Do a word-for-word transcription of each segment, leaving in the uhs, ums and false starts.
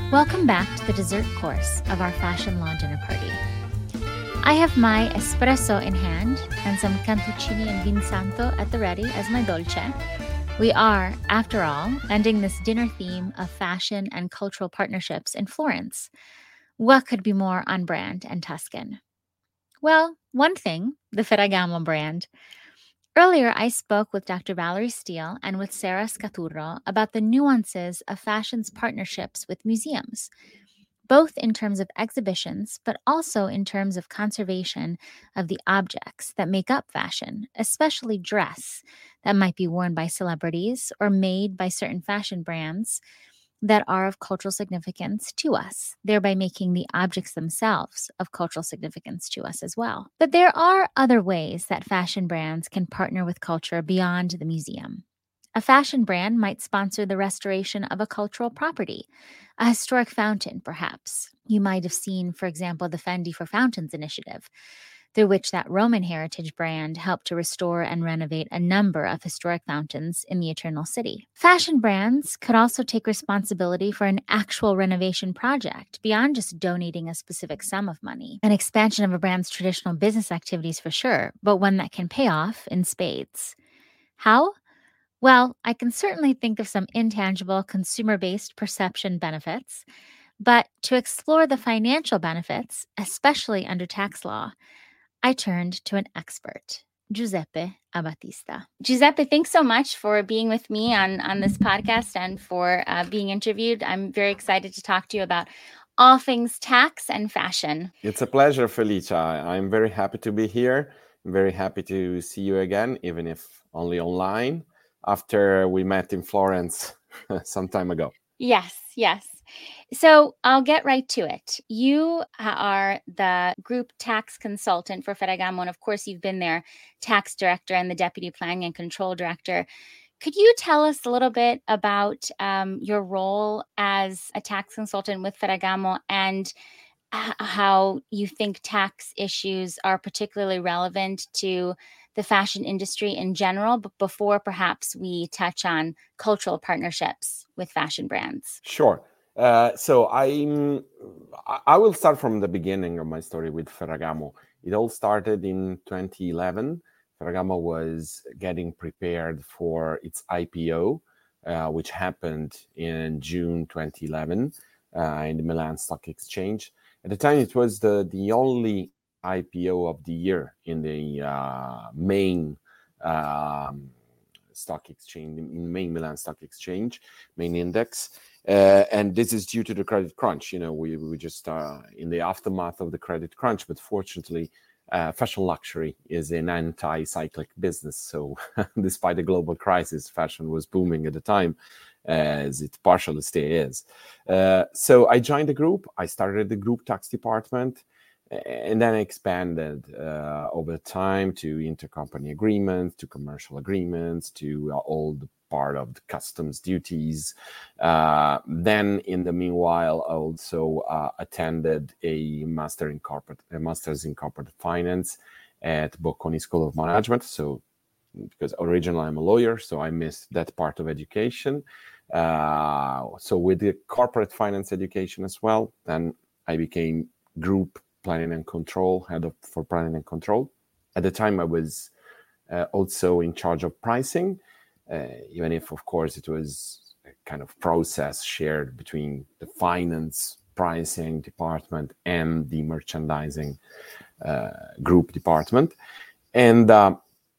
Welcome back to the dessert course of our fashion law dinner party. I have my espresso in hand and some cantuccini and vin santo at the ready as my dolce. We are, after all, ending this dinner theme of fashion and cultural partnerships in Florence. What could be more on brand and Tuscan? Well, one thing, the Ferragamo brand. Earlier, I spoke with Doctor Valerie Steele and with Sarah Scaturro about the nuances of fashion's partnerships with museums, both in terms of exhibitions, but also in terms of conservation of the objects that make up fashion, especially dress that might be worn by celebrities or made by certain fashion brands that are of cultural significance to us, thereby making the objects themselves of cultural significance to us as well. But there are other ways that fashion brands can partner with culture beyond the museum. A fashion brand might sponsor the restoration of a cultural property, a historic fountain, perhaps. You might have seen, for example, the Fendi for Fountains initiative, through which that Roman heritage brand helped to restore and renovate a number of historic fountains in the Eternal City. Fashion brands could also take responsibility for an actual renovation project beyond just donating a specific sum of money. An expansion of a brand's traditional business activities for sure, but one that can pay off in spades. How? Well, I can certainly think of some intangible consumer-based perception benefits, but to explore the financial benefits, especially under tax law, I turned to an expert, Giuseppe Abatista. Giuseppe, thanks so much for being with me on, on this podcast and for uh, being interviewed. I'm very excited to talk to you about all things tax and fashion. It's a pleasure, Felicia. I'm very happy to be here. I'm very happy to see you again, even if only online, after we met in Florence some time ago. Yes, yes. So I'll get right to it. You are the group tax consultant for Ferragamo, and of course you've been their tax director and the deputy planning and control director. Could you tell us a little bit about um, your role as a tax consultant with Ferragamo and h- how you think tax issues are particularly relevant to the fashion industry in general, but before perhaps we touch on cultural partnerships with fashion brands? Sure. Uh, so I'm, I will start from the beginning of my story with Ferragamo. It all started in twenty eleven. Ferragamo was getting prepared for its I P O, uh, which happened in June twenty eleven uh, in the Milan Stock Exchange. At the time, it was the, the only I P O of the year in the uh, main um, stock exchange, in main Milan Stock Exchange, main index. Uh, and this is due to the credit crunch. You know, we, we just uh, in the aftermath of the credit crunch, but fortunately, uh, fashion luxury is an anti-cyclic business. So despite the global crisis, fashion was booming at the time, as it partially still is. Uh, so I joined the group. I started the group tax department, and then I expanded uh, over time to intercompany agreements, to commercial agreements, to uh, all the part of the customs duties. Uh, then, in the meanwhile, I also uh, attended a master in corporate, a master's in corporate finance at Bocconi School of Management. So, because originally I'm a lawyer, so I missed that part of education. Uh, so, with the corporate finance education as well, then I became group planning and control, head of for planning and control. At the time, I was uh, also in charge of pricing, uh, even if, of course, it was a kind of process shared between the finance pricing department and the merchandising uh, group department. And uh,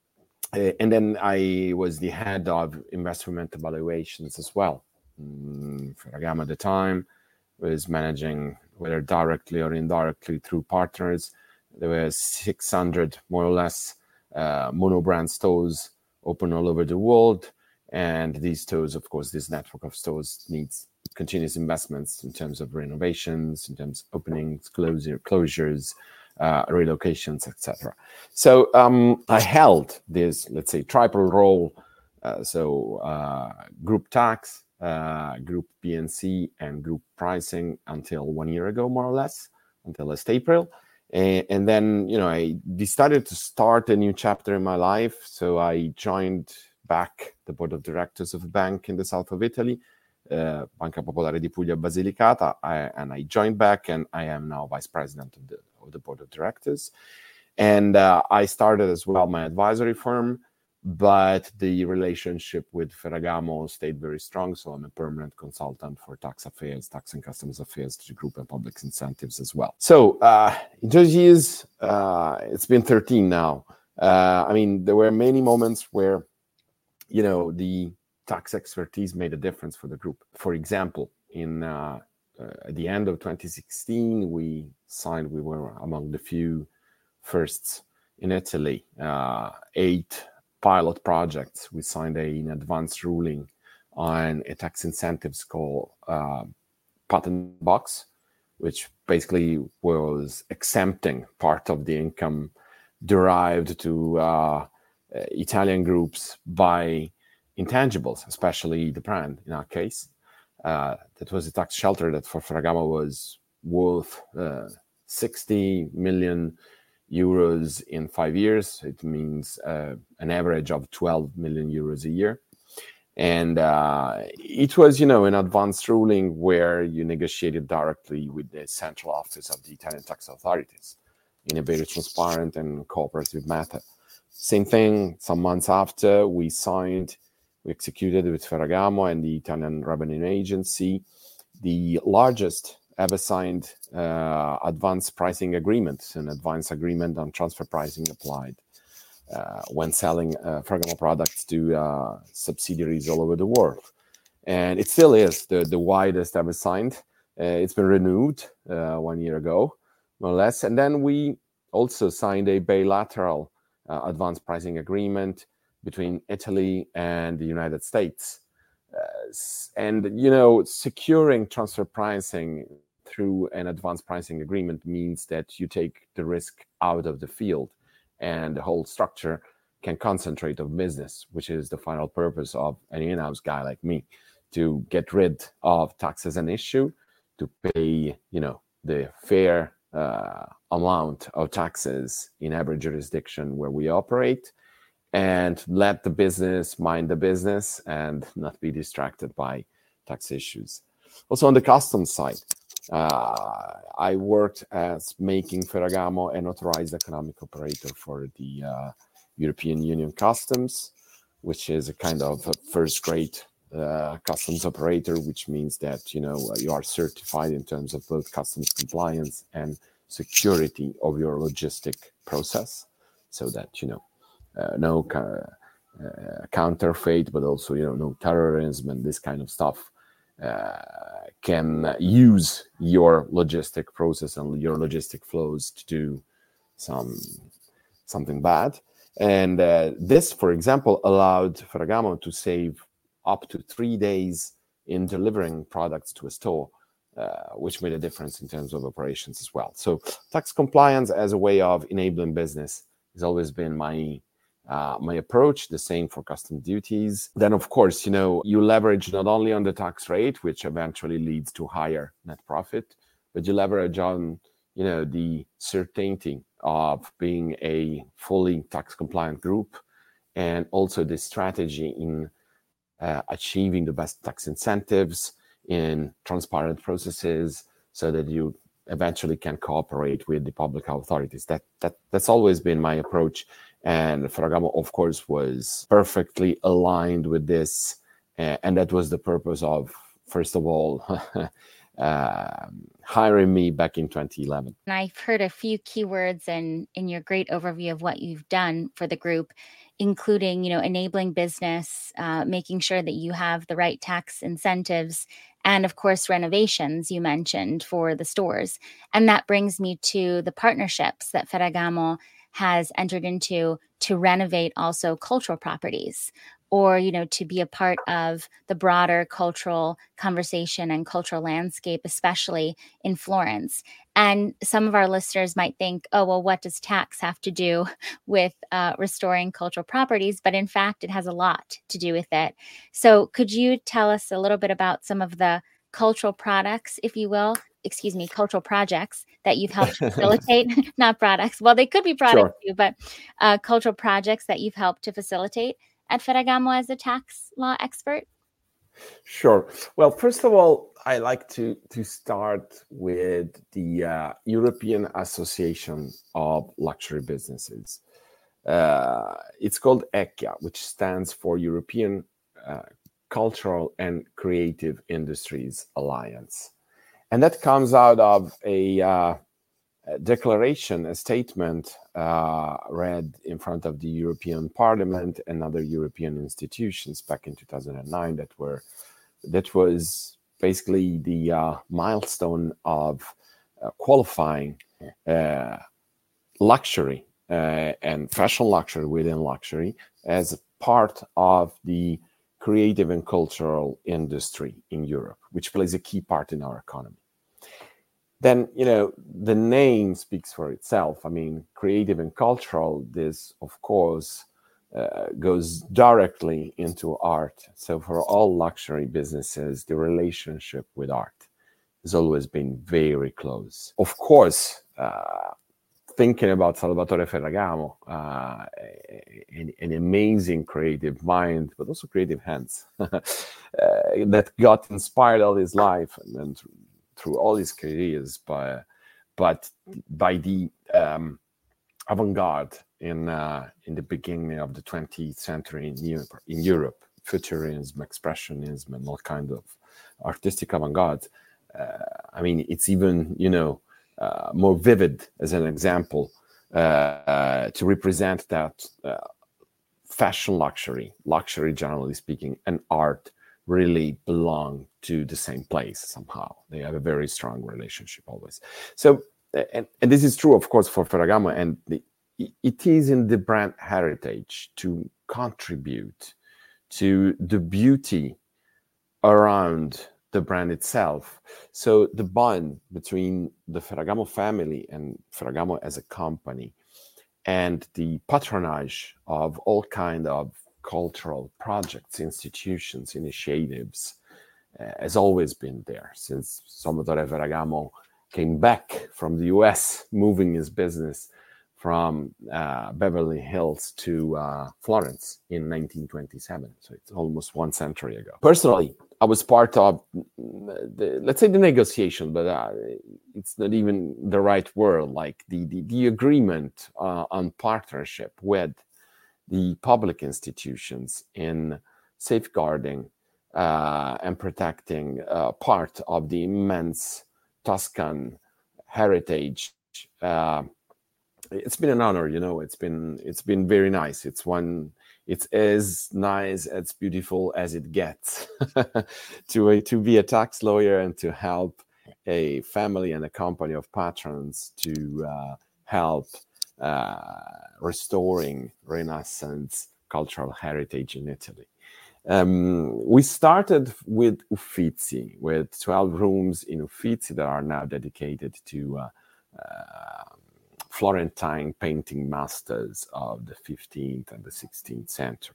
and then I was the head of investment evaluations as well. Mm, Ferragamo at the time was managing, whether directly or indirectly through partners, there were six hundred, more or less, uh, monobrand stores open all over the world. And these stores, of course, this network of stores needs continuous investments in terms of renovations, in terms of openings, closure, closures, uh, relocations, et cetera. So um, I held this, let's say, triple role. Uh, so uh, group tax, uh, group P and C, and group pricing until one year ago, more or less, until last April. And, and then, you know, I decided to start a new chapter in my life. So I joined back the board of directors of a bank in the south of Italy, uh, Banca Popolare di Puglia Basilicata, I, and I joined back, and I am now vice president of the, of the board of directors. And uh, I started as well my advisory firm, but the relationship with Ferragamo stayed very strong. So I'm a permanent consultant for tax affairs, tax and customs affairs to the group and public incentives as well. So uh, in those years, uh, it's been thirteen now. Uh, I mean, there were many moments where, you know, the tax expertise made a difference for the group. For example, in uh, uh, at the end of twenty sixteen, we signed, we were among the few firsts in Italy, uh, eight pilot projects. We signed a, an advanced ruling on a tax incentives called uh, patent box, which basically was exempting part of the income derived to uh, Italian groups by intangibles, especially the brand in our case. Uh, that was a tax shelter that for Ferragamo was worth uh, sixty million euros in five years. It means uh, an average of twelve million euros a year. And uh, it was, you know, an advanced ruling where you negotiated directly with the central office of the Italian tax authorities in a very transparent and cooperative manner. Same thing, some months after, we signed, we executed with Ferragamo and the Italian Revenue Agency the largest ever signed uh, advanced pricing agreement, an advanced agreement on transfer pricing applied uh, when selling uh, Ferragamo products to uh, subsidiaries all over the world. And it still is the, the widest ever signed. Uh, it's been renewed uh, one year ago, more or less. And then we also signed a bilateral uh, advanced pricing agreement between Italy and the United States. Uh, and, you know, securing transfer pricing through an advanced pricing agreement means that you take the risk out of the field and the whole structure can concentrate on business, which is the final purpose of an in-house guy like me, to get rid of tax as an issue, to pay, you know, the fair uh, amount of taxes in every jurisdiction where we operate, and let the business mind the business and not be distracted by tax issues. Also on the customs side, uh, I worked as making Ferragamo an authorized economic operator for the uh, European Union Customs, which is a kind of a first-grade uh, customs operator, which means that, you know, you are certified in terms of both customs compliance and security of your logistic process, so that, you know, Uh, no uh, uh, counterfeit, but also, you know, no terrorism and this kind of stuff uh, can use your logistic process and your logistic flows to do some something bad. And uh, this, for example, allowed Ferragamo to save up to three days in delivering products to a store, uh, which made a difference in terms of operations as well. So tax compliance as a way of enabling business has always been my Uh, my approach, the same for custom duties. Then, of course, you know, you leverage not only on the tax rate, which eventually leads to higher net profit, but you leverage on, you know, the certainty of being a fully tax compliant group, and also the strategy in uh, achieving the best tax incentives in transparent processes, so that you eventually can cooperate with the public authorities. That that that's always been my approach. And Ferragamo, of course, was perfectly aligned with this. Uh, and that was the purpose of, first of all, uh, hiring me back in twenty eleven. And I've heard a few keywords in, in your great overview of what you've done for the group, including, you know, enabling business, uh, making sure that you have the right tax incentives, and of course, renovations you mentioned for the stores. And that brings me to the partnerships that Ferragamo has entered into to renovate also cultural properties, or, you know, to be a part of the broader cultural conversation and cultural landscape, especially in Florence. And some of our listeners might think, oh, well, what does tax have to do with uh, restoring cultural properties? But in fact, it has a lot to do with it. So could you tell us a little bit about some of the cultural products, if you will, excuse me, cultural projects that you've helped facilitate, not products. Well, they could be products Sure. too, but uh, cultural projects that you've helped to facilitate at Ferragamo as a tax law expert? Sure. Well, first of all, I like to to start with the uh, European Association of Luxury Businesses. Uh, it's called ECCIA, which stands for European uh, Cultural and Creative Industries Alliance, and that comes out of a, uh, a declaration, a statement uh, read in front of the European Parliament and other European institutions back in two thousand nine that were that was basically the uh, milestone of uh, qualifying uh, luxury uh, and fashion luxury within luxury as part of the creative and cultural industry in Europe, which plays a key part in our economy. Then, you know, the name speaks for itself. I mean, creative and cultural, this, of course, uh, goes directly into art. So for all luxury businesses, the relationship with art has always been very close. Of course, uh, thinking about Salvatore Ferragamo, uh, an, an amazing creative mind, but also creative hands uh, that got inspired all his life and then through, through all his careers, by, but by the um, avant-garde in uh, in the beginning of the twentieth century in Europe, in Europe, Futurism, Expressionism, and all kind of artistic avant-garde. Uh, I mean, it's even, you know, uh, more vivid as an example uh, uh, to represent that uh, fashion luxury, luxury generally speaking, and art really belong to the same place somehow. They have a very strong relationship always. So, and, and this is true, of course, for Ferragamo, and the, it is in the brand heritage to contribute to the beauty around the brand itself. So the bond between the Ferragamo family and Ferragamo as a company and the patronage of all kind of cultural projects, institutions, initiatives uh, has always been there since Salvatore Ferragamo came back from the U S, moving his business from uh, Beverly Hills to uh, Florence in nineteen twenty-seven. So it's almost one century ago. Personally, I was part of, the, let's say, the negotiation, but uh, it's not even the right word, like the, the, the agreement uh, on partnership with the public institutions in safeguarding uh, and protecting uh, part of the immense Tuscan heritage. Uh, it's been an honor, you know. It's been it's been very nice. It's one. It's as nice, as beautiful as it gets to a, to be a tax lawyer and to help a family and a company of patrons to uh, help uh, restoring Renaissance cultural heritage in Italy. Um, we started with Uffizi, with twelve rooms in Uffizi that are now dedicated to uh, uh, Florentine painting masters of the fifteenth and the sixteenth century.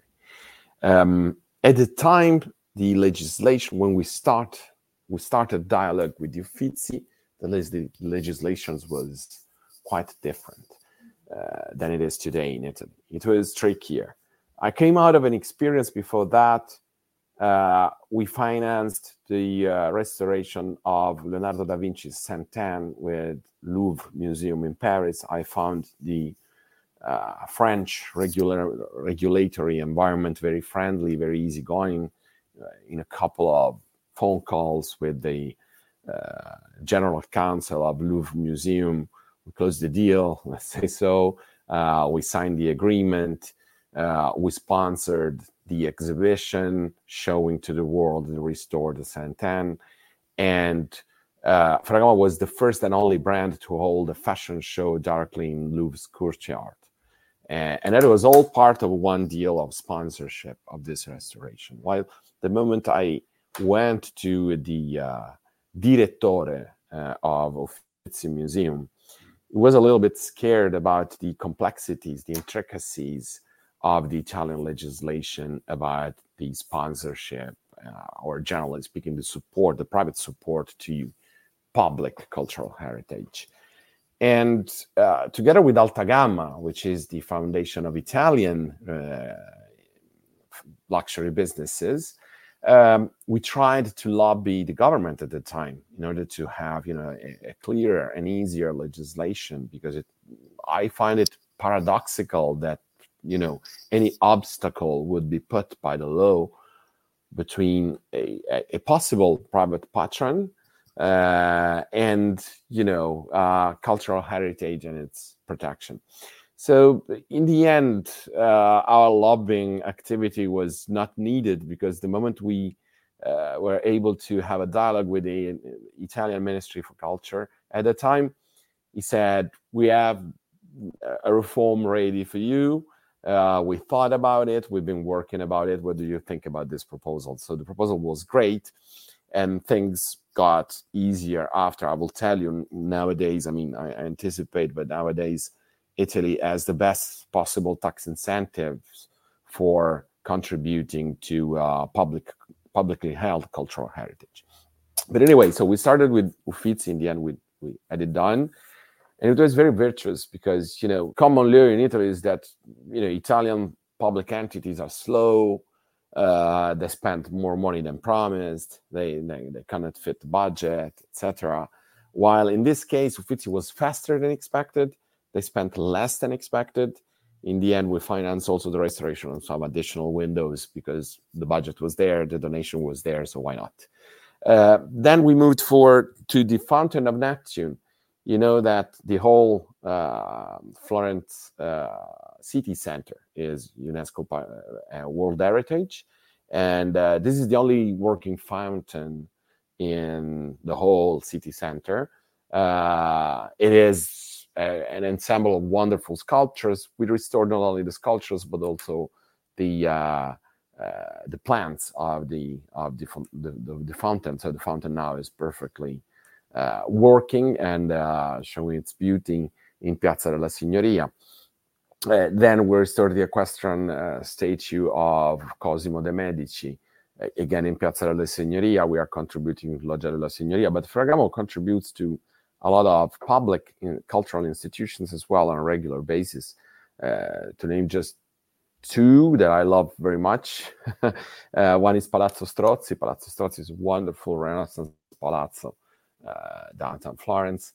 Um, at the time, the legislation, when we start, we started dialogue with the Uffizi, the, the legislation was quite different uh, than it is today in Italy. It was trickier. I came out of an experience before that. Uh, we financed the uh, restoration of Leonardo da Vinci's Saint-Anne with Louvre Museum in Paris. I found the uh, French regular, regulatory environment very friendly, very easygoing. Uh, in a couple of phone calls with the uh, General Counsel of Louvre Museum, we closed the deal, let's say so. Uh, we signed the agreement. Uh, we sponsored the exhibition showing to the world the restored Saint-Anne. And uh, Ferragamo was the first and only brand to hold a fashion show directly in Louvre's courtyard. And, and that was all part of one deal of sponsorship of this restoration. While the moment I went to the uh, direttore uh, of Uffizi Museum, he was a little bit scared about the complexities, the intricacies of the Italian legislation about the sponsorship, uh, or generally speaking, the support, the private support to public cultural heritage. And uh, together with Alta Gamma, which is the foundation of Italian uh, luxury businesses, Um, we tried to lobby the government at the time in order to have, you know, a, a clearer and easier legislation, because it, I find it paradoxical that, you know, any obstacle would be put by the law between a, a possible private patron uh, and, you know, uh, cultural heritage and its protection. So in the end, uh, our lobbying activity was not needed, because the moment we uh, were able to have a dialogue with the Italian Ministry for Culture at the time, he said, we have a reform ready for you. Uh, we thought about it. We've been working about it. What do you think about this proposal? So the proposal was great, and things got easier after. I will tell you, nowadays, I mean, I, I anticipate, but nowadays, Italy has the best possible tax incentives for contributing to uh, public, publicly held cultural heritage. But anyway, so we started with Uffizi. In the end, we, we had it done. And it was very virtuous, because, you know, common law in Italy is that, you know, Italian public entities are slow. Uh, they spend more money than promised. They, they, they cannot fit the budget, et cetera. While in this case, Uffizi was faster than expected. They spent less than expected. In the end, we financed also the restoration of some additional windows, because the budget was there, the donation was there, so why not? Uh, then we moved forward to the Fountain of Neptune. You know that the whole uh, Florence uh, city center is UNESCO uh, World Heritage. And uh, this is the only working fountain in the whole city center. Uh, it is a, an ensemble of wonderful sculptures. We restored not only the sculptures, but also the uh, uh, the plants of the of the, the, the, the fountain. So the fountain now is perfectly Uh, working and uh, showing its beauty in Piazza della Signoria. Uh, then we restored the equestrian uh, statue of Cosimo de' Medici. Uh, again, in Piazza della Signoria, we are contributing to Loggia della Signoria, but Ferragamo contributes to a lot of public in, cultural institutions as well on a regular basis. Uh, to name just two that I love very much. uh, one is Palazzo Strozzi. Palazzo Strozzi is a wonderful Renaissance palazzo Uh, downtown Florence,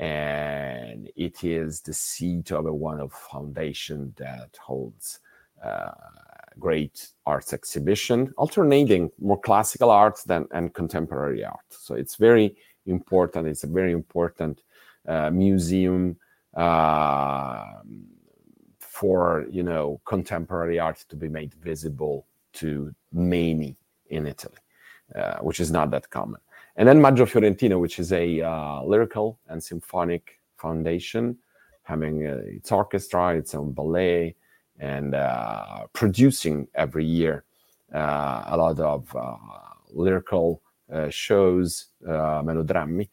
and it is the seat of a wonderful foundation that holds uh, great arts exhibition, alternating more classical arts than and contemporary art. So it's very important. It's a very important uh, museum uh, for, you know, contemporary art to be made visible to many in Italy, uh, which is not that common. And then Maggio Fiorentino, which is a uh, lyrical and symphonic foundation, having uh, its orchestra, its own ballet, and uh, producing every year uh, a lot of uh, lyrical uh, shows, uh, melodrammi,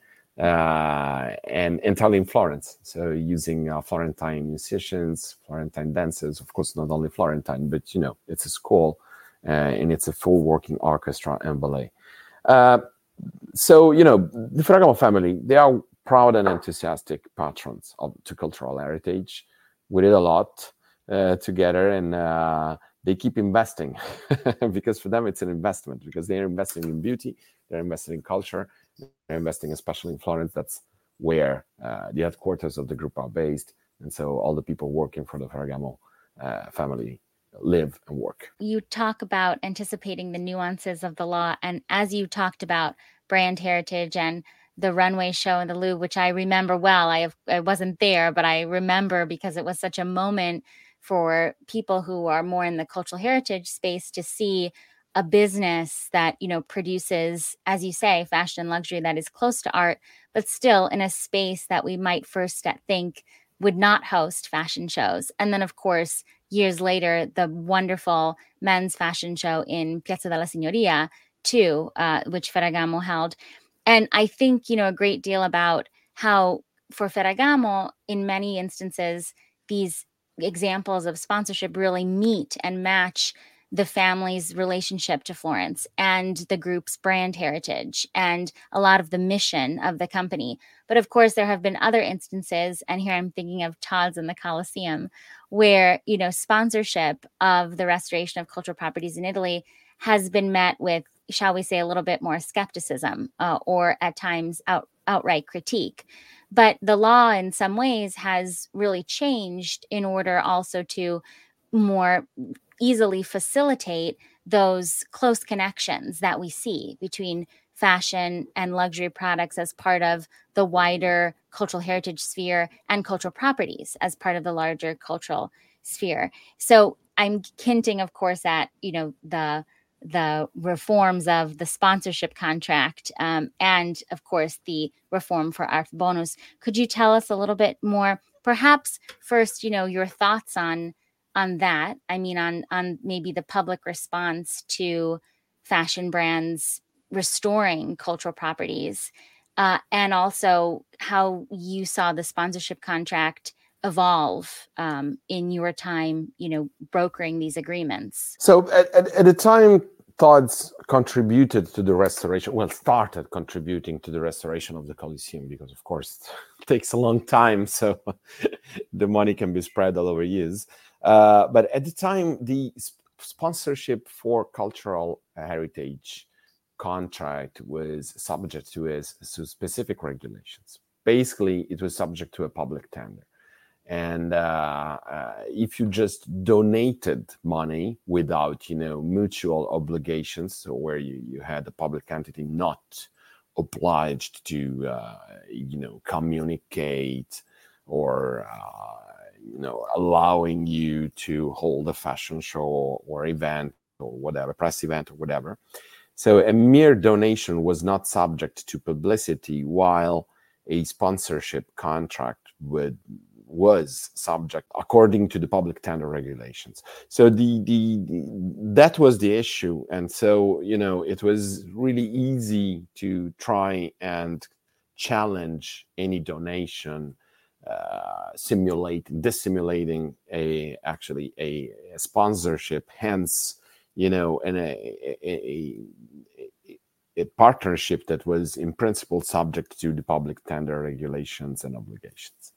uh, and entirely in Florence. So using uh, Florentine musicians, Florentine dancers, of course, not only Florentine, but, you know, it's a school uh, and it's a full working orchestra and ballet. Uh, So, you know, the Ferragamo family, they are proud and enthusiastic patrons of to cultural heritage. We did a lot uh, together, and uh, they keep investing because for them it's an investment, because they're investing in beauty, they're investing in culture, they're investing especially in Florence. That's where uh, the headquarters of the group are based. And so all the people working for the Ferragamo uh, family live and work. You talk about anticipating the nuances of the law, and as you talked about brand heritage and the runway show in the Louvre, which I remember well. I have, I wasn't there, but I remember because it was such a moment for people who are more in the cultural heritage space to see a business that, you know, produces, as you say, fashion and luxury that is close to art, but still in a space that we might first think would not host fashion shows. And then, of course, years later, the wonderful men's fashion show in Piazza della Signoria, too, uh, which Ferragamo held. And I think, you know, a great deal about how for Ferragamo, in many instances, these examples of sponsorship really meet and match the family's relationship to Florence and the group's brand heritage and a lot of the mission of the company. But of course, there have been other instances, and here I'm thinking of Todd's and the Colosseum, where, you know, sponsorship of the restoration of cultural properties in Italy has been met with shall we say, a little bit more skepticism uh, or at times out, outright critique. But the law in some ways has really changed in order also to more easily facilitate those close connections that we see between fashion and luxury products as part of the wider cultural heritage sphere and cultural properties as part of the larger cultural sphere. So I'm hinting, of course, at, you know, the the reforms of the sponsorship contract um, and, of course, the reform for Art Bonus. Could you tell us a little bit more, perhaps first, you know, your thoughts on on that? I mean, on on maybe the public response to fashion brands restoring cultural properties, uh, and also how you saw the sponsorship contract evolve um, in your time, you know, brokering these agreements. So at, at, at the time, Tod's contributed to the restoration, well, started contributing to the restoration of the Colosseum, because, of course, it takes a long time, so the money can be spread all over years. Uh, but at the time, the sp- sponsorship for cultural heritage contract was subject to, a, to specific regulations. Basically, it was subject to a public tender. And uh, uh, if you just donated money without, you know, mutual obligations, so where you, you had a public entity not obliged to, uh, you know, communicate or, uh, you know, allowing you to hold a fashion show or event or whatever, press event or whatever. So a mere donation was not subject to publicity, while a sponsorship contract would was subject according to the public tender regulations. So the, the the that was the issue, and so, you know, it was really easy to try and challenge any donation, uh, simulating dissimulating a actually a, a sponsorship. Hence, you know, and a, a, a, a partnership that was in principle subject to the public tender regulations and obligations.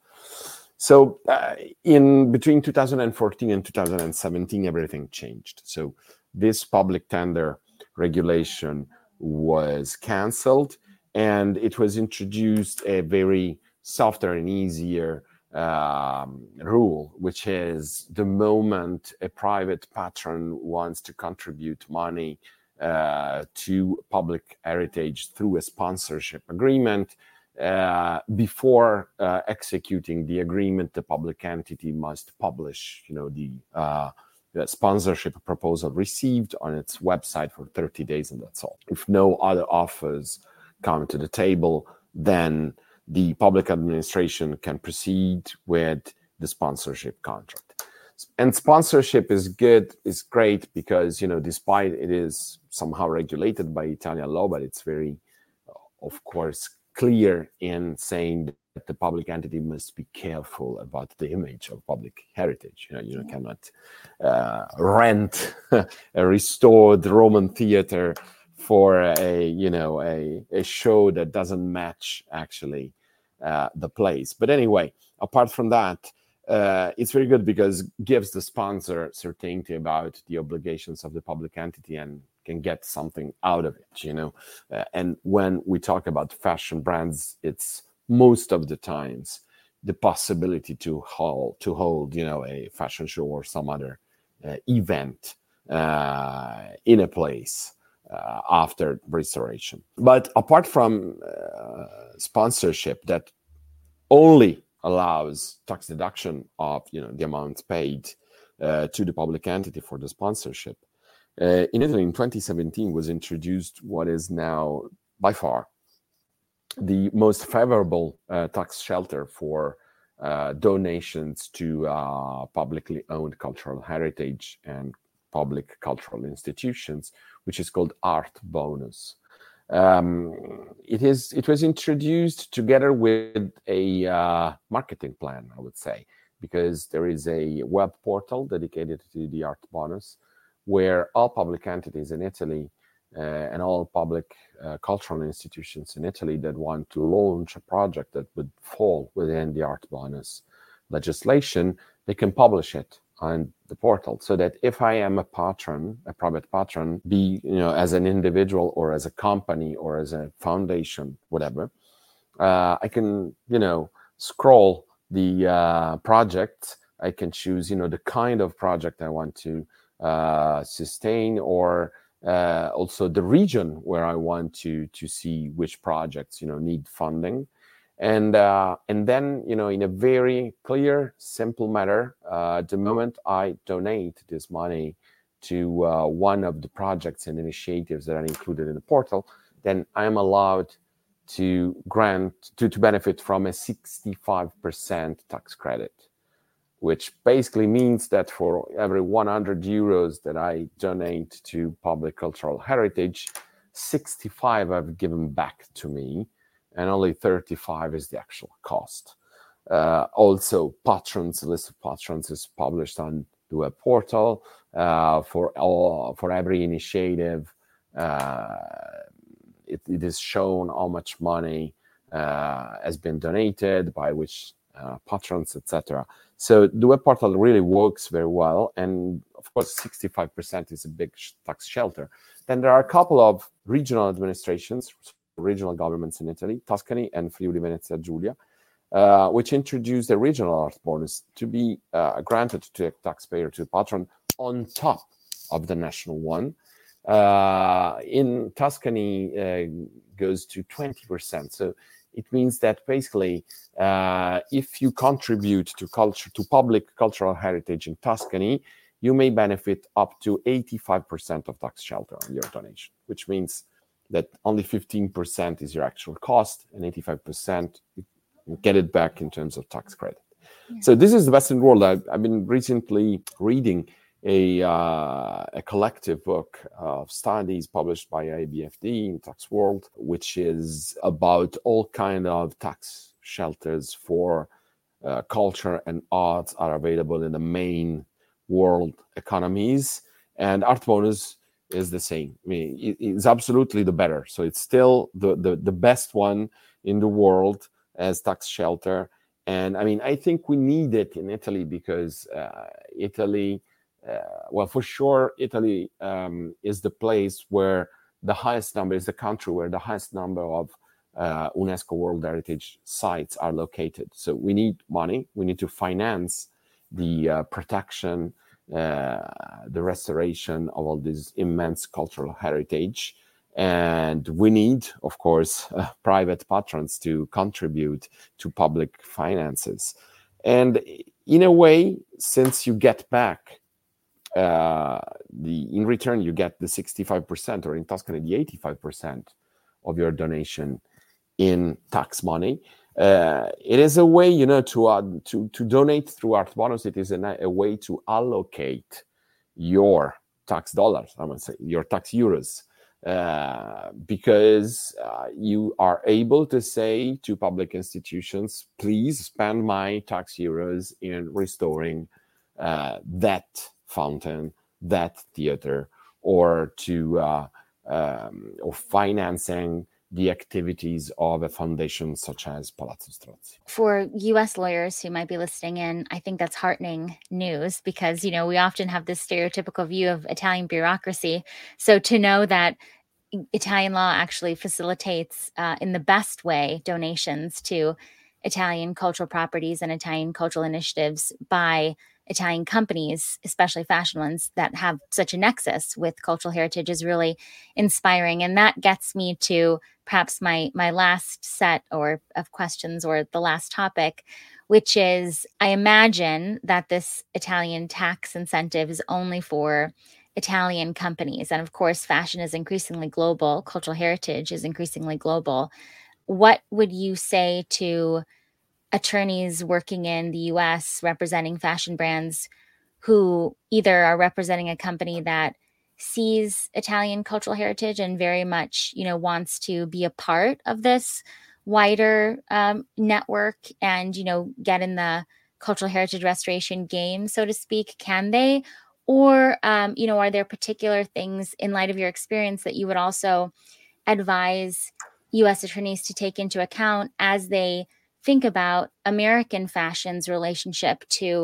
So uh, in between two thousand fourteen and two thousand seventeen, everything changed. So this public tender regulation was canceled, and it was introduced a very softer and easier um, rule, which is the moment a private patron wants to contribute money uh, to public heritage through a sponsorship agreement, Uh, before uh, executing the agreement, the public entity must publish, you know, the, uh, the sponsorship proposal received on its website for thirty days, and that's all. If no other offers come to the table, then the public administration can proceed with the sponsorship contract. And sponsorship is good, is great, because, you know, despite it is somehow regulated by Italian law, but it's very, of course, clear in saying that the public entity must be careful about the image of public heritage. You know, you know, cannot uh, rent a restored Roman theater for a, you know, a, a show that doesn't match actually uh, the place. But anyway, apart from that, uh, it's very good because it gives the sponsor certainty about the obligations of the public entity and can get something out of it, you know. Uh, and when we talk about fashion brands, it's most of the times the possibility to hold, to hold, you know, a fashion show or some other uh, event uh, in a place uh, after restoration. But apart from uh, sponsorship that only allows tax deduction of, you know, the amounts paid uh, to the public entity for the sponsorship, Uh, in Italy, in twenty seventeen, was introduced what is now, by far, the most favorable uh, tax shelter for uh, donations to uh, publicly owned cultural heritage and public cultural institutions, which is called Art Bonus. Um, it is. It was introduced together with a uh, marketing plan, I would say, because there is a web portal dedicated to the Art Bonus, where all public entities in Italy uh, and all public uh, cultural institutions in Italy that want to launch a project that would fall within the Art Bonus legislation, they can publish it on the portal, so that if I am a patron, a private patron, be, you know, as an individual or as a company or as a foundation, whatever, uh, I can, you know, scroll the uh, project. I can choose, you know, the kind of project I want to uh, sustain, or uh, also the region where I want to to see which projects, you know, need funding. And uh, and then, you know, in a very clear, simple manner, uh, the moment I donate this money to uh, one of the projects and initiatives that are included in the portal, then I'm allowed to grant to, to benefit from a sixty-five percent tax credit, which basically means that for every one hundred euros that I donate to public cultural heritage, sixty-five I've given back to me, and only thirty-five is the actual cost. Uh, also, patrons, the list of patrons is published on the web portal uh, for all for every initiative. Uh, it, it is shown how much money uh, has been donated by which uh, patrons, et cetera. So the web portal really works very well, and of course, sixty-five percent is a big tax shelter. Then there are a couple of regional administrations, regional governments in Italy, Tuscany and Friuli Venezia Giulia, uh, which introduced a regional art bonus to be uh, granted to a taxpayer, to a patron, on top of the national one. Uh, in Tuscany, uh, goes to twenty percent. So it means that basically, uh, if you contribute to culture, to public cultural heritage in Tuscany, you may benefit up to eighty-five percent of tax shelter on your donation, which means that only fifteen percent is your actual cost, and eighty-five percent you get it back in terms of tax credit. Yeah. So this is the Western world. I've, I've been recently reading a, uh, a collective book of studies published by I B F D in Tax World, which is about all kind of tax shelters for uh, culture and arts are available in the main world economies, and Art Bonus is the same. I mean, it, it's absolutely the better. So it's still the, the, the best one in the world as tax shelter. And I mean, I think we need it in Italy because uh, Italy, uh, well, for sure, Italy um, is the place where the highest number, is the country where the highest number of uh, UNESCO World Heritage sites are located. So we need money. We need to finance the uh, protection, uh, the restoration of all this immense cultural heritage. And we need, of course, uh, private patrons to contribute to public finances. And in a way, since you get back uh, the, in return, you get the sixty-five percent, or in Tuscany, the eighty-five percent of your donation in tax money. Uh, it is a way, you know, to uh, to to donate through Art Bonus. It is a, a way to allocate your tax dollars, I would say, your tax euros, uh, because uh, you are able to say to public institutions, please spend my tax euros in restoring uh, that fountain, that theater, or to uh, um, or financing the activities of a foundation such as Palazzo Strozzi. For U S lawyers who might be listening in, I think that's heartening news because, you know, we often have this stereotypical view of Italian bureaucracy. So to know that Italian law actually facilitates uh, in the best way donations to Italian cultural properties and Italian cultural initiatives by Italian companies, especially fashion ones, that have such a nexus with cultural heritage is really inspiring. And that gets me to perhaps my my last set or of questions, or the last topic, which is, I imagine that this Italian tax incentive is only for Italian companies. And of course, fashion is increasingly global. Cultural heritage is increasingly global. What would you say to attorneys working in the U S representing fashion brands who either are representing a company that sees Italian cultural heritage and very much, you know, wants to be a part of this wider um, network and, you know, get in the cultural heritage restoration game, so to speak? Can they? Or, um, you know, are there particular things in light of your experience that you would also advise U S attorneys to take into account as they think about American fashion's relationship to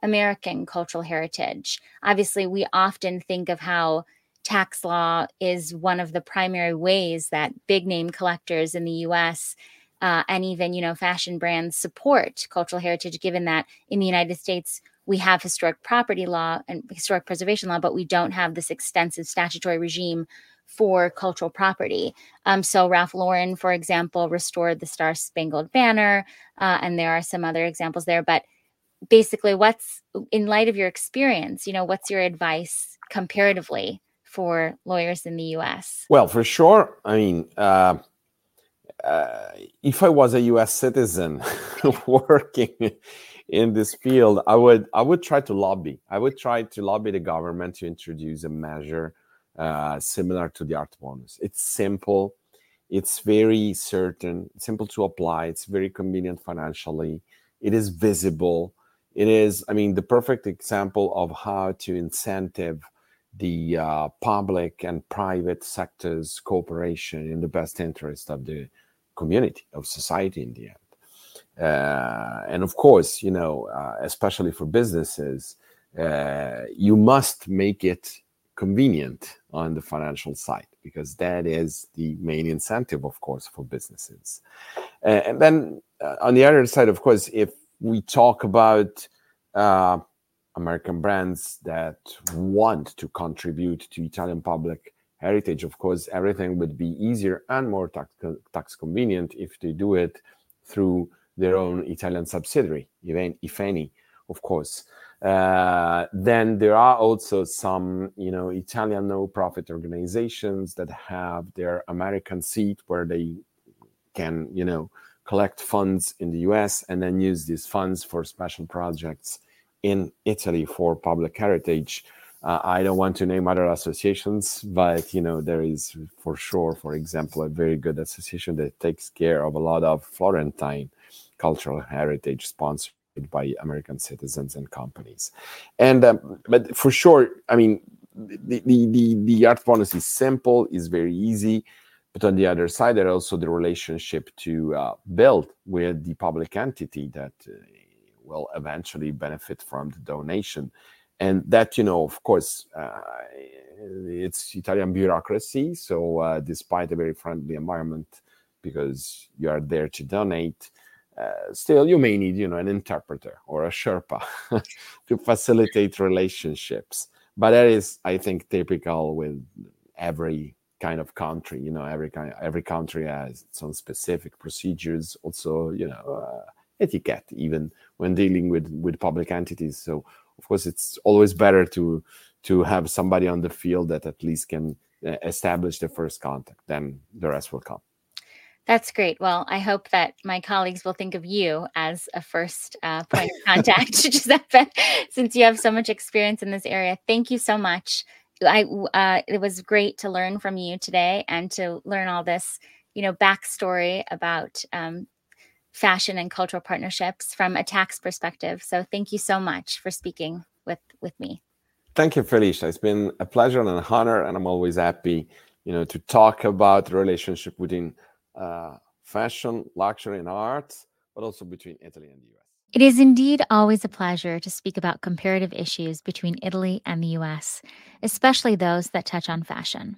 American cultural heritage? Obviously, we often think of how tax law is one of the primary ways that big name collectors in the U S uh, and even, you know, fashion brands support cultural heritage, given that in the United States, we have historic property law and historic preservation law, but we don't have this extensive statutory regime for cultural property. Um, so Ralph Lauren, for example, restored the Star Spangled Banner, uh, and there are some other examples there. But basically, what's, in light of your experience, you know, what's your advice comparatively for lawyers in the U S? Well, for sure. I mean, uh, uh, if I was a U S citizen working in this field, I would I would try to lobby. I would try to lobby the government to introduce a measure uh, similar to the art bonus. It's simple. It's very certain. It's simple to apply. It's very convenient financially. It is visible. It is, I mean, the perfect example of how to incentive the uh, public and private sector's cooperation in the best interest of the community, of society in the end. Uh, and of course, you know, uh, especially for businesses, uh, you must make it convenient on the financial side, because that is the main incentive, of course, for businesses. Uh, and then uh, on the other side, of course, if we talk about uh, American brands that want to contribute to Italian public heritage, of course, everything would be easier and more tax, tax convenient if they do it through their own Italian subsidiary, even if any, of course. Uh, then there are also some, you know, Italian no-profit organizations that have their American seat where they can, you know, collect funds in the U S and then use these funds for special projects in Italy for public heritage. Uh, I don't want to name other associations, but, you know, there is for sure, for example, a very good association that takes care of a lot of Florentine cultural heritage sponsored by American citizens and companies. And, um, but for sure, I mean, the, the, the, the art bonus is simple, is very easy. But on the other side, there also the relationship to uh, build with the public entity that uh, will eventually benefit from the donation. And that, you know, of course, uh, it's Italian bureaucracy. So uh, despite a very friendly environment, because you are there to donate, uh, still you may need, you know, an interpreter or a Sherpa to facilitate relationships. But that is, I think, typical with every kind of country. You know, every kind, every country has some specific procedures. Also, you know, uh, etiquette, even when dealing with with public entities. So, of course, it's always better to to have somebody on the field that at least can uh, establish the first contact. Then the rest will come. That's great. Well, I hope that my colleagues will think of you as a first uh, point of contact, Giuseppe, since you have so much experience in this area. Thank you so much. I uh, it was great to learn from you today and to learn all this, you know, backstory about um, fashion and cultural partnerships from a tax perspective. So thank you so much for speaking with, with me. Thank you, Felicia. It's been a pleasure and an honor, and I'm always happy, you know, to talk about the relationship between uh, fashion, luxury, and arts, but also between Italy and the U S. It is indeed always a pleasure to speak about comparative issues between Italy and the U S, especially those that touch on fashion.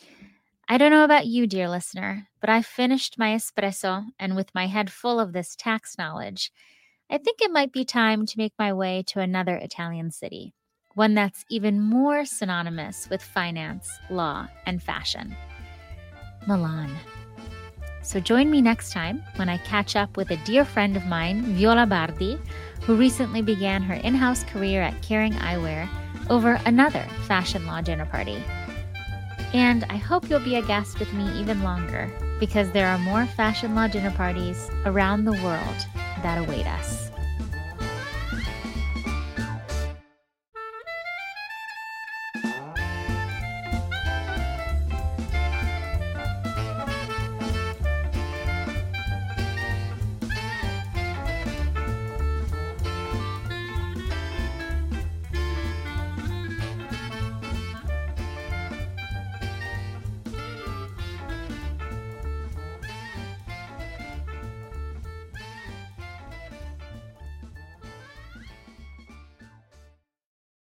I don't know about you, dear listener, but I finished my espresso, and with my head full of this tax knowledge, I think it might be time to make my way to another Italian city, one that's even more synonymous with finance, law, and fashion: Milan. So join me next time when I catch up with a dear friend of mine, Viola Bardi, who recently began her in-house career at Kering Eyewear over another fashion law dinner party. And I hope you'll be a guest with me even longer, because there are more fashion law dinner parties around the world that await us.